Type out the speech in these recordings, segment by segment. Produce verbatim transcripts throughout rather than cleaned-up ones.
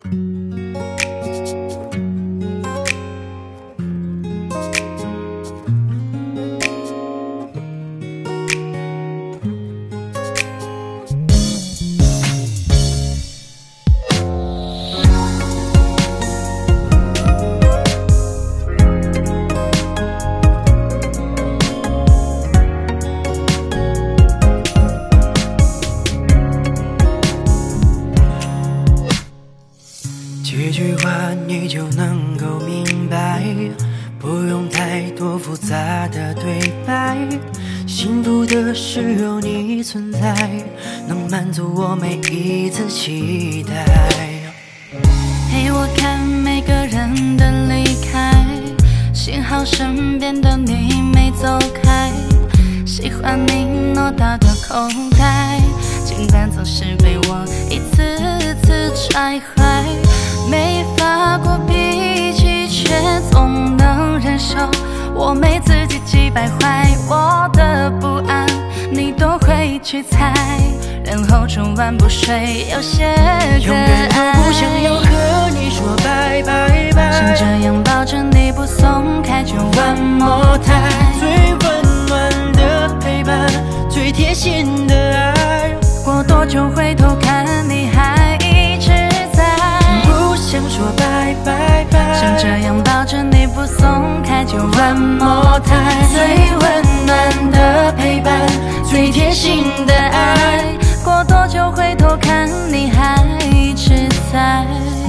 几句话你就能够明白，不用太多复杂的对白。幸福的是有你存在，能满足我每一次期待。 陪我看每个人的离开，幸好身边的你没走开。喜欢你偌大的口袋，尽管总是被我一次次踹坏。没发过脾气，却总能忍受我没自己几百坏。我的不安你都会去猜，然后春晚不睡，有些可爱。 永远都不想要和你说拜拜拜， 想这样抱着你不松开，就 one more time。 最温暖的陪伴，最贴心的爱， 过多久回头看你还一直在。 不想说拜拜拜， 想这样抱着你不松开，就 one more time。 最温暖的陪伴，最贴心的爱， 过多久回头看你还一直在。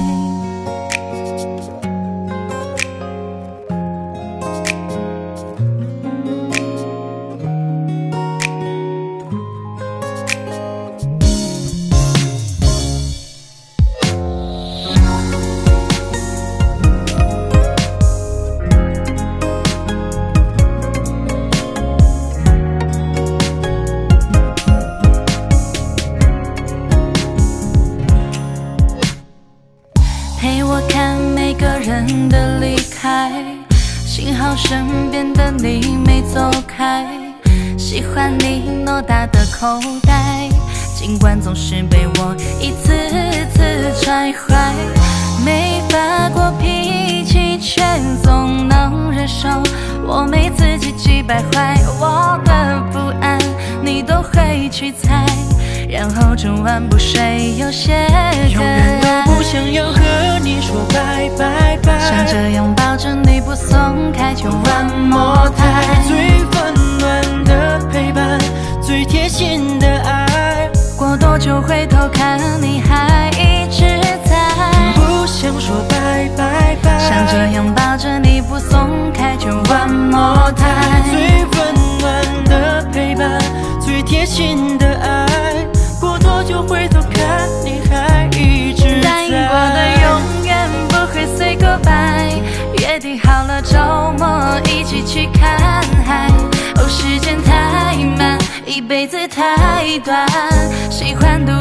陪我看每个人的离开，幸好身边的你没走开。喜欢你偌大的口袋，尽管总是被我一次次踹坏。没发过脾气，却总能忍受我没自己几百坏。我的不安你都会去猜，然后整晚不睡，有些可永远都不想要和你说拜拜拜， 想这样抱着你不松开，就 one more time。 最温暖的陪伴，最贴心的爱， 过多久回头看你还一直在。 不想说拜拜拜， 想这样抱着你不松开，就 one more time。 最温暖的陪伴，最贴心的爱，过多久回头看你还一直在。 答应过的永远不会 say goodbye， 约定好了周末一起去看海。哦，时间太慢，一辈子太短，喜欢独